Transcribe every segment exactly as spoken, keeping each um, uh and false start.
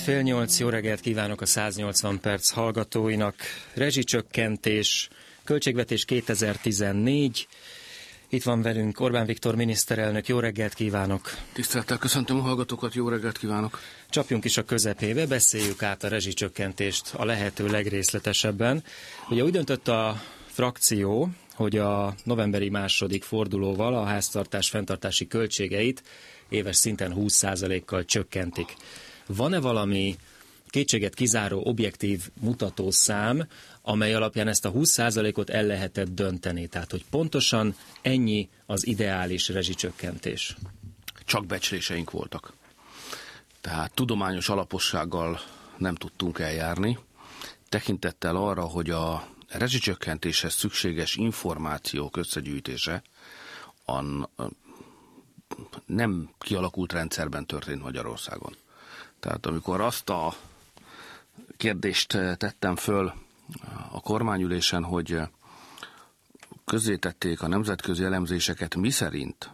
Fél nyolc, jó reggelt kívánok a száznyolcvan perc hallgatóinak. Rezsicsökkentés, költségvetés kétezer-tizennégy. Itt van velünk Orbán Viktor miniszterelnök, jó reggelt kívánok. Tisztelettel köszöntöm a hallgatókat, jó reggelt kívánok. Csapjunk is a közepébe, beszéljük át a rezsicsökkentést a lehető legrészletesebben. Ugye úgy döntött a frakció, hogy a novemberi második fordulóval a háztartás fenntartási költségeit éves szinten húsz százalékkal csökkentik. Van-e valami kétséget kizáró objektív mutatószám, amely alapján ezt a húsz százalékot el lehetett dönteni? Tehát, hogy pontosan ennyi az ideális rezsicsökkentés? Csak becsléseink voltak. Tehát tudományos alapossággal nem tudtunk eljárni. Tekintettel arra, hogy a rezsicsökkentéshez szükséges információk összegyűjtése a nem kialakult rendszerben történt Magyarországon. Tehát amikor azt a kérdést tettem föl a kormányülésen, hogy közzétették a nemzetközi elemzéseket, miszerint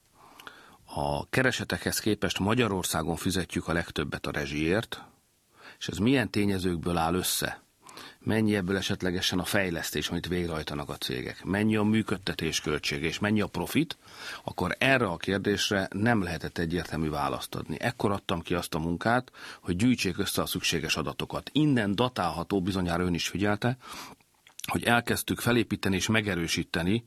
a keresetekhez képest Magyarországon fizetjük a legtöbbet a rezsiért, és ez milyen tényezőkből áll össze? Mennyi ebből esetlegesen a fejlesztés, amit végrehajtanak a cégek? Mennyi a működtetés költsége, és mennyi a profit? Akkor erre a kérdésre nem lehetett egyértelmű választ adni. Ekkor adtam ki azt a munkát, hogy gyűjtsék össze a szükséges adatokat. Innen datálható, bizonyára ön is figyelte, hogy elkezdtük felépíteni és megerősíteni,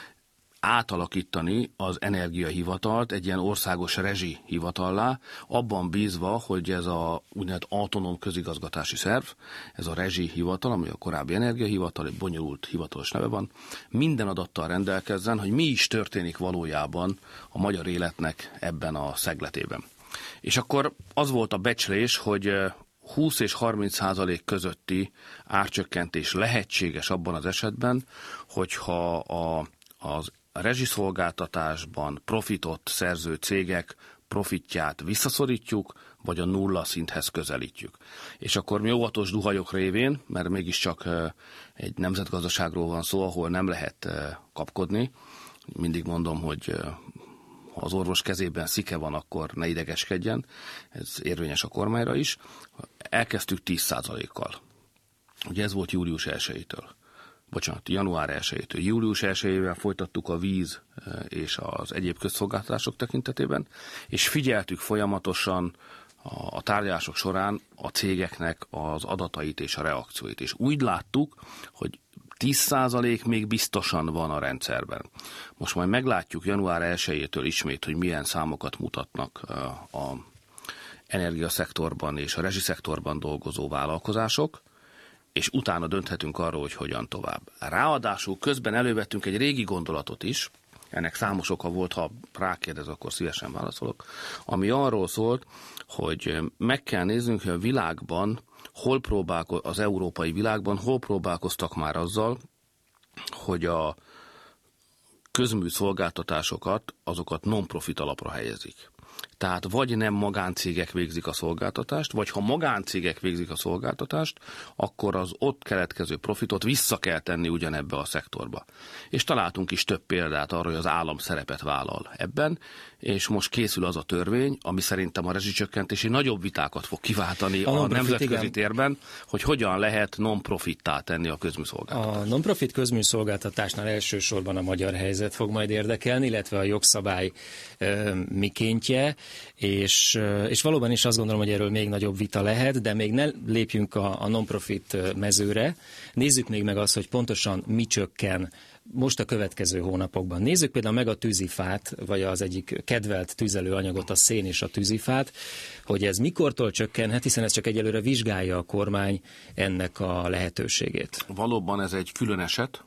átalakítani az energiahivatalt egy ilyen országos rezsi hivatallá, abban bízva, hogy ez a úgynevezett autonóm közigazgatási szerv, ez a rezsi hivatal, ami a korábbi energiahivatal, egy bonyolult hivatalos neve van, minden adattal rendelkezzen, hogy mi is történik valójában a magyar életnek ebben a szegletében. És akkor az volt a becslés, hogy húsz és harminc százalék közötti árcsökkentés lehetséges abban az esetben, hogyha a, az a rezsiszolgáltatásban profitot szerző cégek profitját visszaszorítjuk, vagy a nulla szinthez közelítjük. És akkor mi óvatos duhajok révén, mert mégiscsak egy nemzetgazdaságról van szó, ahol nem lehet kapkodni. Mindig mondom, hogy ha az orvos kezében szike van, akkor ne idegeskedjen. Ez érvényes a kormányra is. Elkezdtük tíz százalékkal. Ugye ez volt július elsejétől. Bocsánat, január elsejétől. Július elsejével folytattuk a víz és az egyéb közszolgáltatások tekintetében, és figyeltük folyamatosan a tárgyalások során a cégeknek az adatait és a reakcióit. És úgy láttuk, hogy tíz százalék még biztosan van a rendszerben. Most majd meglátjuk január elsejétől ismét, hogy milyen számokat mutatnak a energiaszektorban és a rezsiszektorban dolgozó vállalkozások, és utána dönthetünk arról, hogy hogyan tovább. Ráadásul közben elővettünk egy régi gondolatot is, ennek számos oka volt, ha rákérdez, akkor szívesen válaszolok, ami arról szólt, hogy meg kell néznünk, hogy a világban, hol próbálko- az európai világban, hol próbálkoztak már azzal, hogy a közműszolgáltatásokat, azokat non-profit alapra helyezik. Tehát vagy nem magáncégek végzik a szolgáltatást, vagy ha magáncégek végzik a szolgáltatást, akkor az ott keletkező profitot vissza kell tenni ugyanebbe a szektorba. És találtunk is több példát arra, hogy az állam szerepet vállal ebben, és most készül az a törvény, ami szerintem a rezsicsökkentési nagyobb vitákat fog kiváltani a, a nemzetközi igen. térben, hogy hogyan lehet non-profittá tenni a közműszolgáltatást. A non-profit közműszolgáltatásnál elsősorban a magyar helyzet fog majd érdekelni, illetve a jogszabály e, mikéntje, és, és valóban is azt gondolom, hogy erről még nagyobb vita lehet, de még ne lépjünk a, a non-profit mezőre. Nézzük még meg azt, hogy pontosan mi csökken most a következő hónapokban. Nézzük például meg a tűzifát, vagy az egyik kedvelt tüzelőanyagot, a szén és a tűzifát, hogy ez mikortól csökkenhet, hiszen ez csak egyelőre vizsgálja a kormány ennek a lehetőségét. Valóban ez egy külön eset.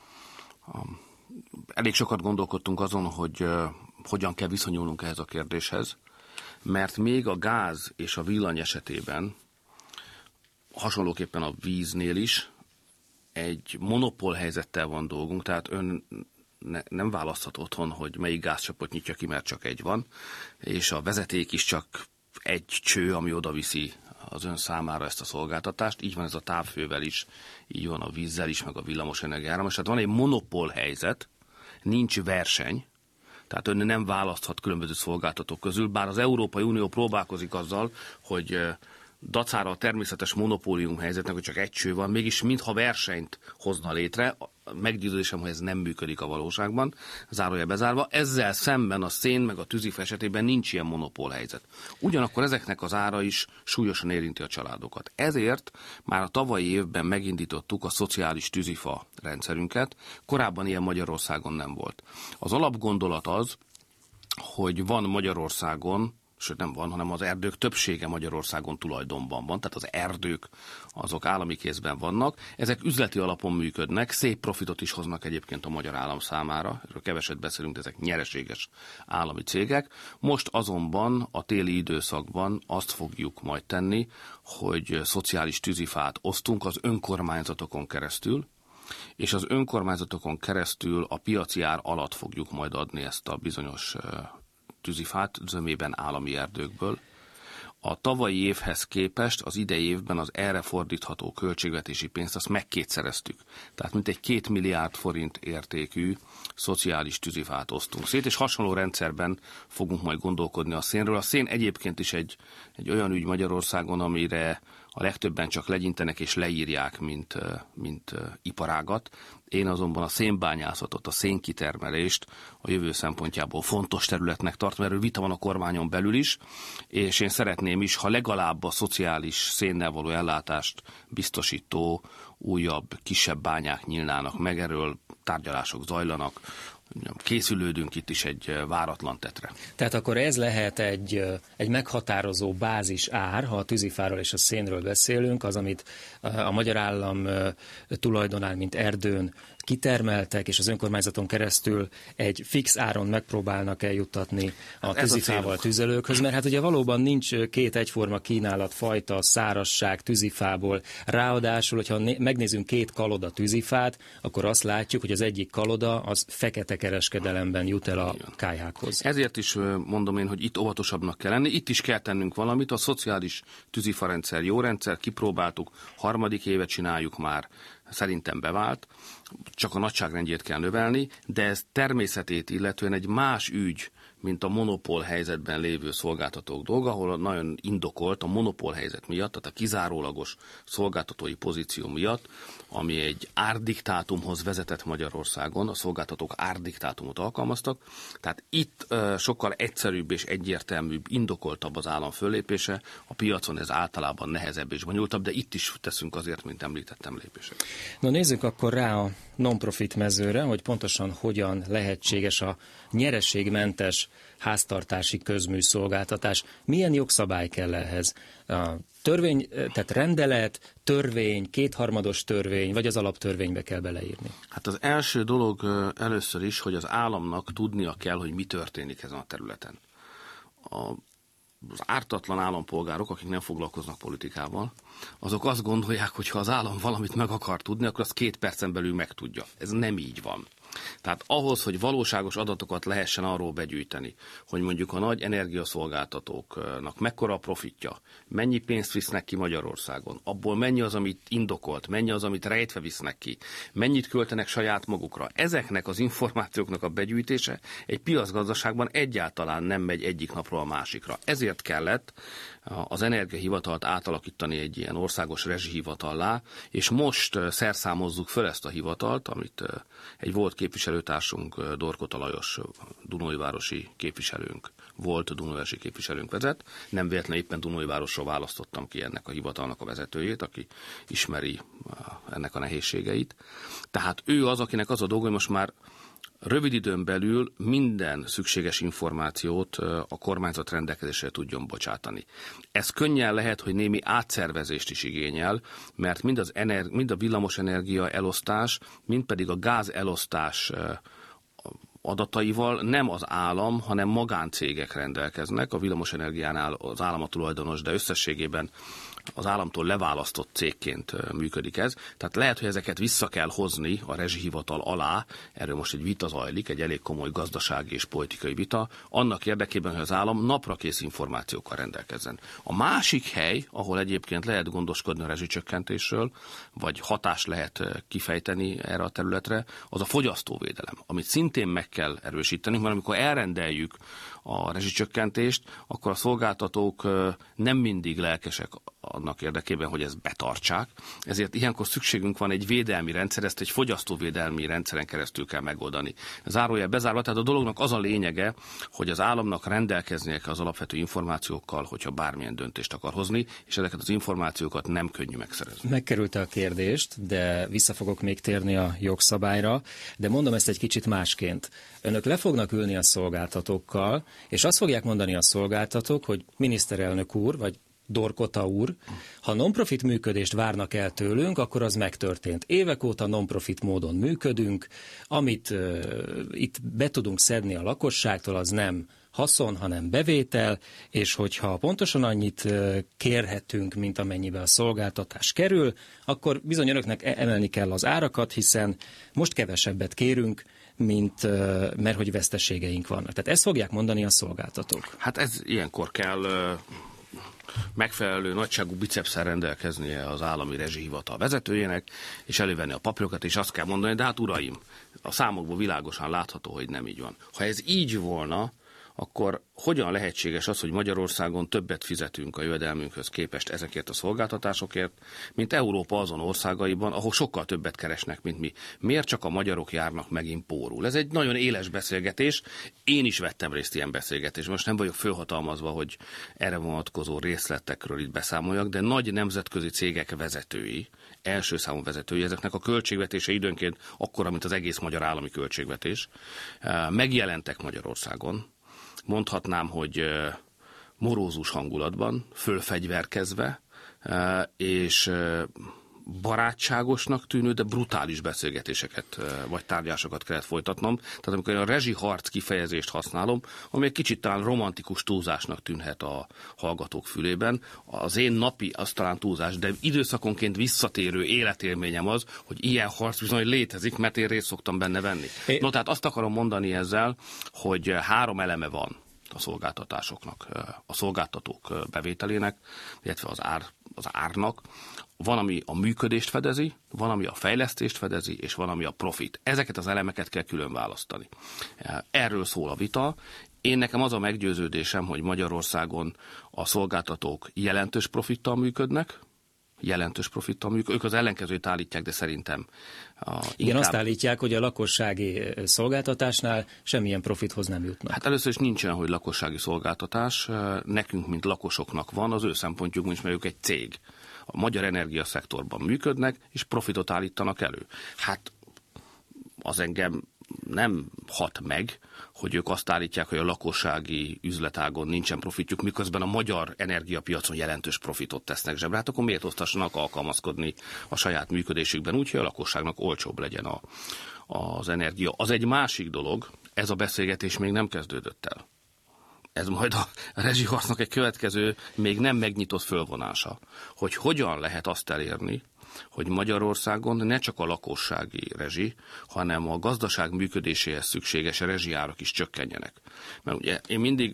Elég sokat gondolkodtunk azon, hogy hogyan kell viszonyulnunk ehhez a kérdéshez, mert még a gáz és a villany esetében, hasonlóképpen a víznél is, egy monopól helyzettel van dolgunk, tehát ön ne, nem választhat otthon, hogy melyik gázcsapot nyitja ki, mert csak egy van, és a vezeték is csak egy cső, ami oda viszi az ön számára ezt a szolgáltatást. Így van ez a távfővel is, így van a vízzel is, meg a villamos energiáram. És hát van egy monopól helyzet, nincs verseny, tehát ön nem választhat különböző szolgáltatók közül, bár az Európai Unió próbálkozik azzal, hogy dacára a természetes monopólium helyzetnek, hogy csak egy cső van, mégis mintha versenyt hozna létre. Meggyőződésem, hogy ez nem működik a valóságban, zárójel bezárva. Ezzel szemben a szén meg a tűzifa esetében nincs ilyen monopól helyzet. Ugyanakkor ezeknek az ára is súlyosan érinti a családokat. Ezért már a tavalyi évben megindítottuk a szociális tűzifa rendszerünket. Korábban ilyen Magyarországon nem volt. Az alapgondolat az, hogy van Magyarországon, sőt nem van, hanem az erdők többsége Magyarországon tulajdonban van, tehát az erdők azok állami kézben vannak. Ezek üzleti alapon működnek, szép profitot is hoznak egyébként a magyar állam számára, erről keveset beszélünk, de ezek nyereséges állami cégek. Most azonban a téli időszakban azt fogjuk majd tenni, hogy szociális tűzifát osztunk az önkormányzatokon keresztül, és az önkormányzatokon keresztül a piaci ár alatt fogjuk majd adni ezt a bizonyos tűzifát, zömében állami erdőkből. A tavalyi évhez képest az idei évben az erre fordítható költségvetési pénzt azt megkétszereztük. Tehát mintegy két milliárd forint értékű szociális tűzifát osztunk szét, és hasonló rendszerben fogunk majd gondolkodni a szénről. A szén egyébként is egy, egy olyan ügy Magyarországon, amire a legtöbben csak legyintenek és leírják, mint, mint iparágat. Én azonban a szénbányászatot, a szénkitermelést a jövő szempontjából fontos területnek tartom, erről vita van a kormányon belül is, és én szeretném is, ha legalább a szociális szénnel való ellátást biztosító újabb, kisebb bányák nyílnának meg, erről tárgyalások zajlanak, készülődünk itt is egy váratlan tetre. Tehát akkor ez lehet egy, egy meghatározó bázis ár, ha a tűzifáról és a szénről beszélünk, az, amit a magyar állam tulajdonán, mint erdőn kitermeltek, és az önkormányzaton keresztül egy fix áron megpróbálnak eljuttatni a tűzifával tüzelőkhöz, mert hát ugye valóban nincs két egyforma kínálat fajta, szárazság tűzifából. Ráadásul, hogyha megnézünk két kaloda tűzifát, akkor azt látjuk, hogy az egyik kaloda az fekete kereskedelemben jut el a kályhákhoz. Ezért is mondom én, hogy itt óvatosabbnak kell lenni, itt is kell tennünk valamit, a szociális tűzifarendszer jó rendszer, kipróbáltuk, harmadik évet csináljuk már, szerintem bevált, csak a nagyságrendjét kell növelni, de ez természetét illetően egy más ügy, mint a monopól helyzetben lévő szolgáltatók dolga, ahol nagyon indokolt a monopól helyzet miatt, tehát a kizárólagos szolgáltatói pozíció miatt, ami egy árdiktátumhoz vezetett Magyarországon, a szolgáltatók árdiktátumot alkalmaztak, tehát itt uh, sokkal egyszerűbb és egyértelműbb, indokoltabb az állam föllépése, a piacon ez általában nehezebb és bonyolultabb, de itt is teszünk azért, mint említettem, lépéseket. No, nézzük akkor rá a non-profit mezőre, hogy pontosan hogyan lehetséges a nyereségmentes háztartási közműszolgáltatás. Milyen jogszabály kell ehhez? A törvény, tehát rendelet, törvény, kétharmados törvény, vagy az alaptörvénybe kell beleírni? Hát az első dolog először is, hogy az államnak tudnia kell, hogy mi történik ezen a területen. A az ártatlan állampolgárok, akik nem foglalkoznak politikával, azok azt gondolják, hogy ha az állam valamit meg akar tudni, akkor azt két percen belül megtudja. Ez nem így van. Tehát ahhoz, hogy valóságos adatokat lehessen arról begyűjteni, hogy mondjuk a nagy energiaszolgáltatóknak mekkora a profitja, mennyi pénzt visznek ki Magyarországon, abból mennyi az, amit indokolt, mennyi az, amit rejtve visznek ki, mennyit költenek saját magukra. Ezeknek az információknak a begyűjtése egy piacgazdaságban egyáltalán nem megy egyik napról a másikra. Ezért kellett az Energiahivatalt átalakítani egy ilyen országos rezsihivatallá, és most szerszámozzuk föl ezt a hivatalt, amit egy volt képviselőtársunk, Dorkota Lajos, dunóivárosi képviselőnk, volt dunóivárosi képviselőnk vezet. Nem véletlenül éppen Dunóivárosról választottam ki ennek a hivatalnak a vezetőjét, aki ismeri ennek a nehézségeit. Tehát ő az, akinek az a dolga, hogy most már rövid időn belül minden szükséges információt a kormányzat rendelkezésre tudjon bocsátani. Ez könnyen lehet, hogy némi átszervezést is igényel, mert mind, az ener- mind a villamosenergia elosztás, mind pedig a gáz elosztás adataival nem az állam, hanem magáncégek rendelkeznek. A villamosenergiánál az állam a tulajdonos, de összességében az államtól leválasztott cégként működik ez. Tehát lehet, hogy ezeket vissza kell hozni a rezsihivatal alá, erről most egy vita zajlik, egy elég komoly gazdasági és politikai vita, annak érdekében, hogy az állam naprakész információkkal rendelkezzen. A másik hely, ahol egyébként lehet gondoskodni a rezsicsökkentésről, vagy hatást lehet kifejteni erre a területre, az a fogyasztóvédelem, amit szintén meg kell erősíteni, mert amikor elrendeljük a rezsicsökkentést, akkor a szolgáltatók nem mindig lelkesek annak érdekében, hogy ezt betartsák. Ezért ilyenkor szükségünk van egy védelmi rendszer, ezt egy fogyasztóvédelmi rendszeren keresztül kell megoldani. Zárójel bezárva, tehát a dolognak az a lényege, hogy az államnak rendelkeznie kell az alapvető információkkal, hogyha bármilyen döntést akar hozni, és ezeket az információkat nem könnyű megszerezni. Megkerülte a kérdést, de vissza fogok még térni a jogszabályra, de mondom ezt egy kicsit másként. Önök le fognak ülni a szolgáltatókkal, és azt fogják mondani a szolgáltatók, hogy miniszterelnök úr, vagy Dorkota úr, ha non-profit működést várnak el tőlünk, akkor az megtörtént. Évek óta non-profit módon működünk, amit uh, itt be tudunk szedni a lakosságtól, az nem haszon, hanem bevétel, és hogyha pontosan annyit uh, kérhetünk, mint amennyibe a szolgáltatás kerül, akkor bizony önöknek emelni kell az árakat, hiszen most kevesebbet kérünk, mint, uh, mert hogy veszteségeink vannak. Tehát ezt fogják mondani a szolgáltatók. Hát ez ilyenkor kell... Uh... megfelelő nagyságú bicepsszel rendelkeznie az állami rezsihivatal vezetőjének, és elővenni a papírokat, és azt kell mondani, de hát uraim, a számokból világosan látható, hogy nem így van. Ha ez így volna, akkor hogyan lehetséges az, hogy Magyarországon többet fizetünk a jövedelmünkhöz képest ezekért a szolgáltatásokért, mint Európa azon országaiban, ahol sokkal többet keresnek, mint mi. Miért csak a magyarok járnak megint pórul? Ez egy nagyon éles beszélgetés. Én is vettem részt ilyen beszélgetésben. Most nem vagyok fölhatalmazva, hogy erre vonatkozó részletekről itt beszámoljak, de nagy nemzetközi cégek vezetői, első számú vezetői, ezeknek a költségvetése időnként akkora, mint az egész magyar állami költségvetés, megjelentek Magyarországon. Mondhatnám, hogy morózus hangulatban, fölfegyverkezve, és barátságosnak tűnő, de brutális beszélgetéseket vagy tárgyásokat kellett folytatnom. Tehát amikor a rezsiharc kifejezést használom, ami egy kicsit talán romantikus túlzásnak tűnhet a hallgatók fülében, az én napi, az talán túlzás, de időszakonként visszatérő életélményem az, hogy ilyen harc bizony létezik, mert én részt szoktam benne venni. É. No, tehát azt akarom mondani ezzel, hogy három eleme van a szolgáltatásoknak, a szolgáltatók bevételének, illetve az, ár, az árnak. Van, ami a működést fedezi, van, ami a fejlesztést fedezi, és van, ami a profit. Ezeket az elemeket kell külön választani. Erről szól a vita. Én nekem az a meggyőződésem, hogy Magyarországon a szolgáltatók jelentős profittal működnek, jelentős profittal működnek. Ők az ellenkezőt állítják, de szerintem a, inkább... Igen, azt állítják, hogy a lakossági szolgáltatásnál semmilyen profithoz nem jutnak. Hát először is nincsen, hogy lakossági szolgáltatás. Nekünk, mint lakosoknak van, az ő szempontjukban is, mert ők egy cég. A magyar energiaszektorban működnek, és profitot állítanak elő. Hát az engem nem hat meg, hogy ők azt állítják, hogy a lakossági üzletágon nincsen profitjuk, miközben a magyar energiapiacon jelentős profitot tesznek zsebre. Hát akkor miért osztassanak alkalmazkodni a saját működésükben úgy, hogy a lakosságnak olcsóbb legyen a, az energia. Az egy másik dolog, ez a beszélgetés még nem kezdődött el. Ez majd a rezsiharcnak egy következő, még nem megnyitott fölvonása, hogy hogyan lehet azt elérni, hogy Magyarországon ne csak a lakossági rezsi, hanem a gazdaság működéséhez szükséges rezsiárak is csökkenjenek. Mert ugye én mindig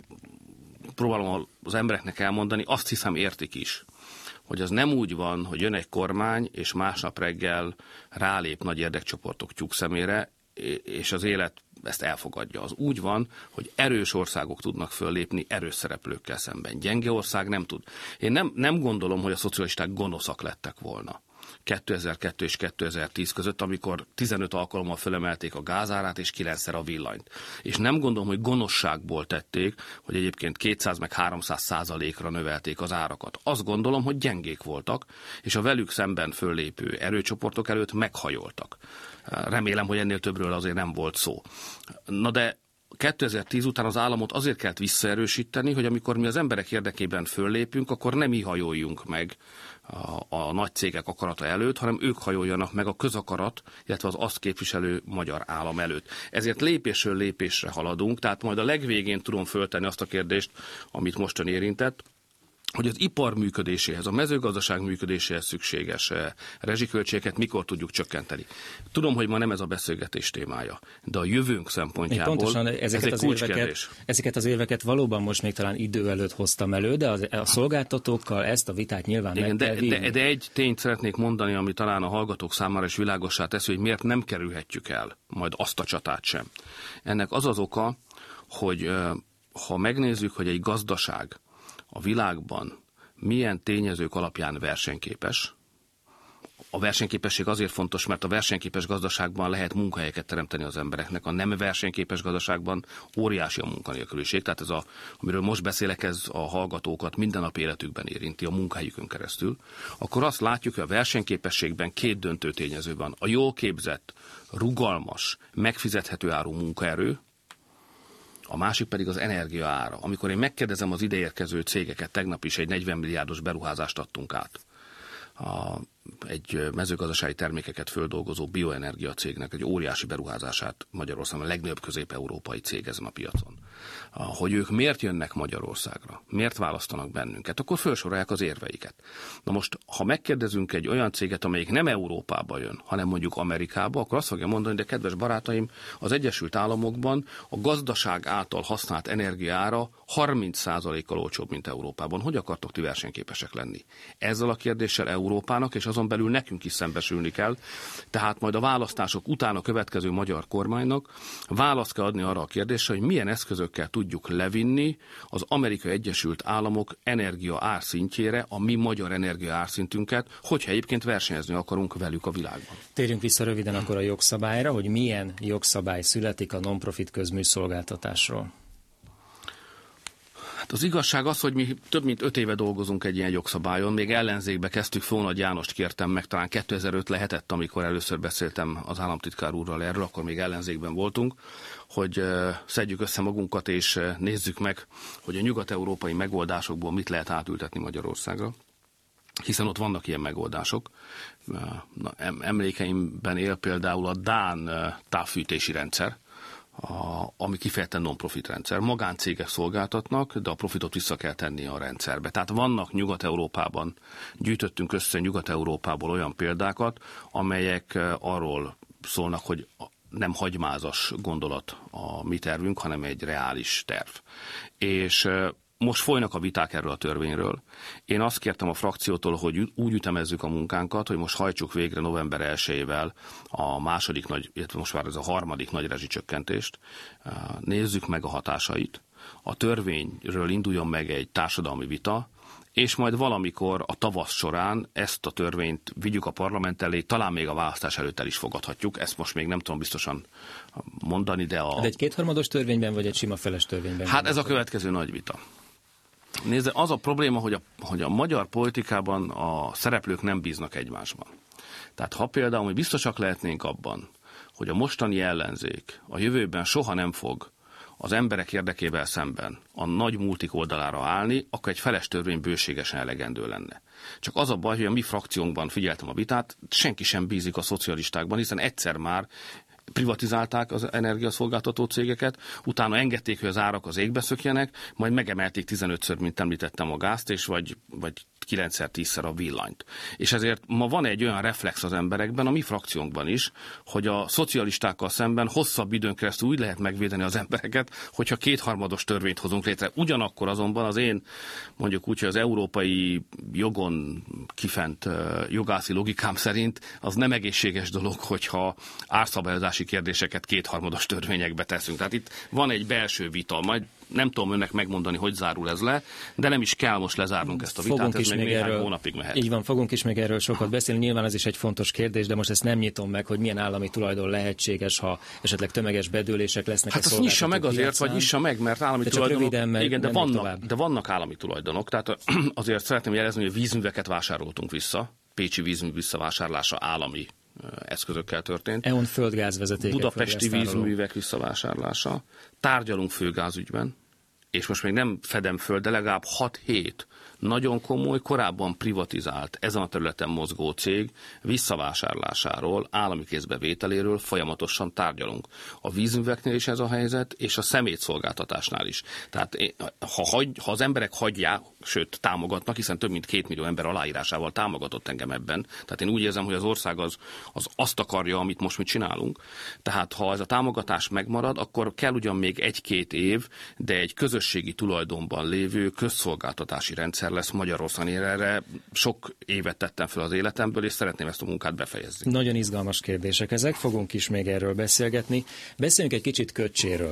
próbálom az embereknek elmondani, azt hiszem értik is, hogy az nem úgy van, hogy jön egy kormány, és másnap reggel rálép nagy érdekcsoportok tyúkszemére, és az élet ezt elfogadja. Az úgy van, hogy erős országok tudnak föllépni erős szereplőkkel szemben. Gyenge ország nem tud. Én nem, nem gondolom, hogy a szocialisták gonoszak lettek volna kétezer-kettő és kétezer-tíz között, amikor tizenöt alkalommal fölemelték a gázárát és kilencszer a villanyt. És nem gondolom, hogy gonoszságból tették, hogy egyébként kétszáz meg háromszáz százalékra növelték az árakat. Azt gondolom, hogy gyengék voltak, és a velük szemben föllépő erőcsoportok előtt meghajoltak. Remélem, hogy ennél többről azért nem volt szó. Na de kétezer-tíz után az államot azért kellett visszaerősíteni, hogy amikor mi az emberek érdekében föllépünk, akkor nem mi hajoljunk meg a, a nagy cégek akarata előtt, hanem ők hajoljanak meg a közakarat, illetve az azt képviselő magyar állam előtt. Ezért lépésről lépésre haladunk, tehát majd a legvégén tudom föltenni azt a kérdést, amit mostan érintett, hogy az ipar működéséhez, a mezőgazdaság működéséhez szükséges rezsiköltségeket mikor tudjuk csökkenteni. Tudom, hogy ma nem ez a beszélgetés témája, de a jövőnk szempontjából pontosan ezeket ez egy az kulcskérdés. Érveket, ezeket az érveket valóban most még talán idő előtt hoztam elő, de az, a szolgáltatókkal ezt a vitát nyilván igen, meg de, kell vinni. De, de egy tényt szeretnék mondani, ami talán a hallgatók számára is világossá teszi, hogy miért nem kerülhetjük el majd azt a csatát sem. Ennek az az oka, hogy ha megnézzük, hogy egy gazdaság a világban milyen tényezők alapján versenyképes, a versenyképesség azért fontos, mert a versenyképes gazdaságban lehet munkahelyeket teremteni az embereknek, a nem versenyképes gazdaságban óriási a munkanélküliség, tehát ez a, amiről most beszélek, ez a hallgatókat mindennapi életükben érinti, a munkahelyükön keresztül, akkor azt látjuk, hogy a versenyképességben két döntő tényező van. A jól képzett, rugalmas, megfizethető áru munkaerő, a másik pedig az energia ára. Amikor én megkérdezem az ideérkező cégeket, tegnap is egy negyven milliárdos beruházást adtunk át a, egy mezőgazdasági termékeket földolgozó bioenergia cégnek egy óriási beruházását Magyarországon, a legnagyobb közép-európai cég ezen a piacon. Hogy ők miért jönnek Magyarországra, miért választanak bennünket, akkor felsorolják az érveiket. Na most, ha megkérdezünk egy olyan céget, amelyik nem Európába jön, hanem mondjuk Amerikába, akkor azt fogja mondani, de kedves barátaim, az Egyesült Államokban a gazdaság által használt energiára harminc százalékkal olcsóbb, mint Európában. Hogy akartok ti versenyképesek lenni? Ezzel a kérdéssel Európának és azon belül nekünk is szembesülni kell, tehát majd a választások után a következő magyar kormánynak választ kell adni arra a kérdésre, hogy milyen eszközökkel tudjuk levinni az Amerikai Egyesült Államok energia árszintjére a mi magyar energia árszintünket, hogyha egyébként versenyezni akarunk velük a világban. Térjünk vissza röviden akkor a jogszabályra, hogy milyen jogszabály születik a non-profit közműszolgáltatásról. Az igazság az, hogy mi több mint öt éve dolgozunk egy ilyen jogszabályon, még ellenzékbe kezdtük, Fónagy Jánost kértem meg, talán kétezer-öt lehetett, amikor először beszéltem az államtitkár úrral erről, akkor még ellenzékben voltunk, hogy szedjük össze magunkat és nézzük meg, hogy a nyugat-európai megoldásokból mit lehet átültetni Magyarországra, hiszen ott vannak ilyen megoldások. Emlékeimben él például a dán távfűtési rendszer, A, ami kifejezetten non-profit rendszer. Magáncégek szolgáltatnak, de a profitot vissza kell tenni a rendszerbe. Tehát vannak Nyugat-Európában, gyűjtöttünk össze Nyugat-Európából olyan példákat, amelyek arról szólnak, hogy nem hagymázas gondolat a mi tervünk, hanem egy reális terv. És most folynak a viták erről a törvényről. Én azt kértem a frakciótól, hogy úgy ütemezzük a munkánkat, hogy most hajtsuk végre november elsejével a második nagy, illetve most már ez a harmadik nagy rezsicsökkentést. Nézzük meg a hatásait. A törvényről induljon meg egy társadalmi vita, és majd valamikor a tavasz során ezt a törvényt vigyük a parlament elé, talán még a választás előtt el is fogadhatjuk. Ezt most még nem tudom biztosan mondani, de a... De egy kétharmados törvényben, vagy egy sima feles törvényben? Hát ez a következő nagy vita. Nézd, az a probléma, hogy a, hogy a magyar politikában a szereplők nem bíznak egymásban. Tehát ha például mi biztosak lehetnénk abban, hogy a mostani ellenzék a jövőben soha nem fog az emberek érdekével szemben a nagy multik oldalára állni, akkor egy feles törvény bőségesen elegendő lenne. Csak az a baj, hogy a mi frakciónkban figyeltem a vitát, senki sem bízik a szocialistákban, hiszen egyszer már privatizálták az energiaszolgáltató cégeket, utána engedték, hogy az árak az égbe szökjenek, majd megemelték tizenötször, mint említettem, a gázt, és vagy, vagy kilencszer, tízszer a villanyt. És ezért ma van egy olyan reflex az emberekben, a mi frakciónkban is, hogy a szocialistákkal szemben hosszabb időn keresztül úgy lehet megvédeni az embereket, hogyha kétharmados törvényt hozunk létre. Ugyanakkor azonban az én, mondjuk úgy, hogy az európai jogon kifent jogászi logikám szerint az nem egészséges dolog, hogyha árszabályozási kérdéseket kétharmados törvényekbe teszünk. Tehát itt van egy belső vita, majd nem tudom önnek megmondani, hogy zárul ez le, de nem is kell most lezárnunk ezt a vitát, fogunk ez még néhány erről, hónapig mehet. Így van, fogunk is még erről sokat beszélni. Nyilván ez is egy fontos kérdés, de most ezt nem nyitom meg, hogy milyen állami tulajdon lehetséges, ha esetleg tömeges bedőlések lesznek. Hát azt nyissa meg azért, piacán. Vagy nyissa meg, mert állami de tulajdonok... Röviden, mert igen, de vannak, de vannak állami tulajdonok, tehát azért szeretném jelezni, hogy vízműveket vásároltunk vissza, pécsi vízmű visszavásárlása állami eszközökkel történt. é o en földgázvezetékek. Budapesti vízművek visszavásárlása. Tárgyalunk főgázügyben, és most még nem fedem föl, de legalább hat-hét nagyon komoly, korábban privatizált, ezen a területen mozgó cég visszavásárlásáról, állami kézbevételéről folyamatosan tárgyalunk. A vízműveknél is ez a helyzet, és a szemétszolgáltatásnál is. Tehát ha, hagy, ha az emberek hagyják, sőt támogatnak, hiszen több mint két millió ember aláírásával támogatott engem ebben. Tehát én úgy érzem, hogy az ország az, az azt akarja, amit most mi csinálunk. Tehát ha ez a támogatás megmarad, akkor kell ugyan még egy-két év, de egy közösségi tulajdonban lévő közszolgáltatási rendszer lesz Magyarországon. Én erre sok évet tettem fel az életemből, és szeretném ezt a munkát befejezni. Nagyon izgalmas kérdések ezek, fogunk is még erről beszélgetni. Beszéljünk egy kicsit Köcséről.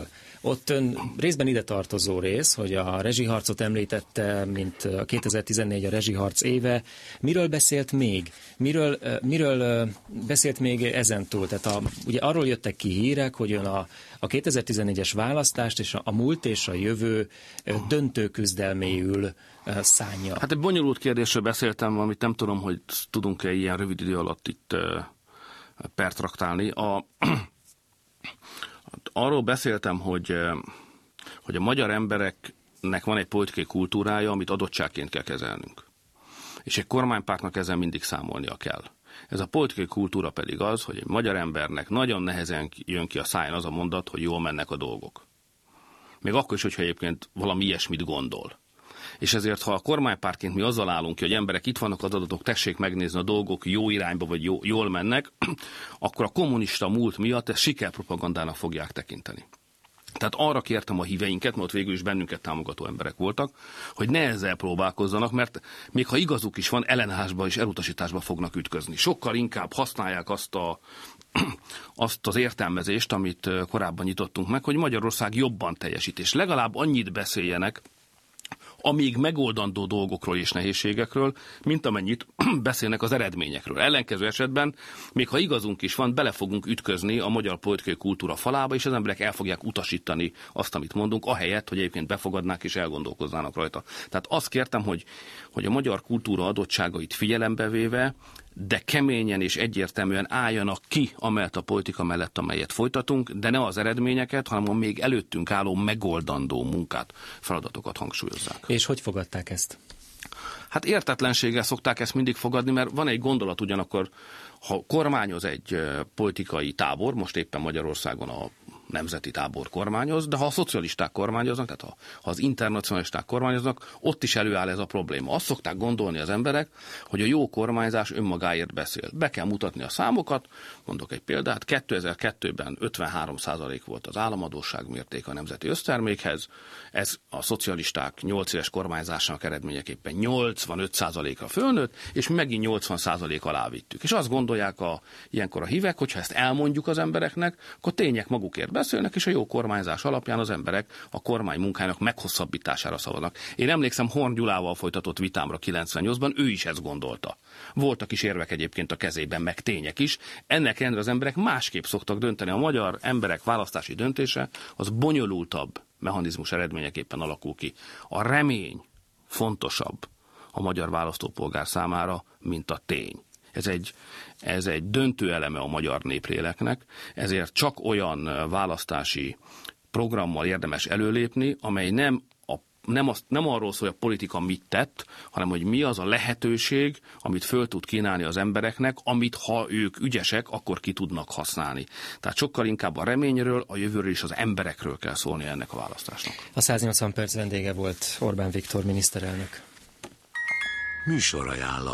Ott részben ide tartozó rész, hogy a rezsiharcot említette, mint a kétezer-tizennégy a rezsiharc éve. Miről beszélt még? Miről, miről beszélt még ezentúl? Tehát a, ugye arról jöttek ki hírek, hogy ön a, a kétezer-tizennégyes választást és a, a múlt és a jövő döntő küzdelméül szánja. Hát egy bonyolult kérdésről beszéltem, amit nem tudom, hogy tudunk-e ilyen rövid idő alatt itt pertraktálni. A, arról beszéltem, hogy, hogy a magyar embereknek van egy politikai kultúrája, amit adottságként kell kezelnünk. És egy kormánypártnak ezzel mindig számolnia kell. Ez a politikai kultúra pedig az, hogy egy magyar embernek nagyon nehezen jön ki a száján az a mondat, hogy jól mennek a dolgok. Még akkor is, hogyha egyébként valami ilyesmit gondol. És ezért, ha a kormánypártként mi azzal állunk ki, hogy emberek, itt vannak az adatok, tessék megnézni a dolgok, jó irányba vagy jó, jól mennek, akkor a kommunista múlt miatt ezt sikerpropagandának fogják tekinteni. Tehát arra kértem a híveinket, mert végül is bennünket támogató emberek voltak, hogy ne ezzel próbálkozzanak, mert még ha igazuk is van, ellenállásba és elutasításba fognak ütközni. Sokkal inkább használják azt a azt az értelmezést, amit korábban nyitottunk meg, hogy Magyarország jobban teljesít, és legalább annyit beszéljenek, amíg megoldandó dolgokról és nehézségekről, mint amennyit beszélnek az eredményekről. Ellenkező esetben, még ha igazunk is van, bele fogunk ütközni a magyar politikai kultúra falába, és az emberek el fogják utasítani azt, amit mondunk, ahelyett, hogy egyébként befogadnák és elgondolkoznának rajta. Tehát azt kértem, hogy, hogy a magyar kultúra adottságait figyelembe véve, de keményen és egyértelműen álljanak ki amellett a politika mellett, amelyet folytatunk, de ne az eredményeket, hanem a még előttünk álló megoldandó munkát, feladatokat hangsúlyozzák. És hogy fogadták ezt? Hát értetlenséggel szokták ezt mindig fogadni, mert van egy gondolat ugyanakkor, ha kormányoz egy politikai tábor, most éppen Magyarországon a nemzeti tábor kormányoz, de ha a szocialisták kormányoznak, tehát ha, ha az internacionalisták kormányoznak, ott is előáll ez a probléma. Azt szokták gondolni az emberek, hogy a jó kormányzás önmagáért beszél. Be kell mutatni a számokat, mondok egy példát, kétezer-kettőben ötvenhárom százalék volt az államadósság mértéke a nemzeti össztermékhez, ez a szocialisták nyolc éves kormányzásának eredményeképpen nyolcvanöt százalékra fölnőtt, és megint nyolcvan százalék alá vittük. És azt gondolják a, ilyenkor a hívek, hogyha ezt elmondjuk az embereknek, akkor tények magukért beszélnek, és a jó kormányzás alapján az emberek a kormány munkájának meghosszabbítására szavaznak. Én emlékszem Horn Gyulával folytatott vitámra kilencvennyolcban, ő is ezt gondolta. Voltak is érvek egyébként a kezében, meg tények is. Ennek ellenére az emberek másképp szoktak dönteni. A magyar emberek választási döntése az bonyolultabb mechanizmus eredményeképpen alakul ki. A remény fontosabb a magyar választópolgár számára, mint a tény. Ez egy, ez egy döntő eleme a magyar népléleknek, ezért csak olyan választási programmal érdemes előlépni, amely nem, a, nem, azt, nem arról szól, hogy a politika mit tett, hanem hogy mi az a lehetőség, amit föl tud kínálni az embereknek, amit ha ők ügyesek, akkor ki tudnak használni. Tehát sokkal inkább a reményről, a jövőről és az emberekről kell szólni ennek a választásnak. A száznyolcvan perc vendége volt Orbán Viktor miniszterelnök. Műsorajánlat.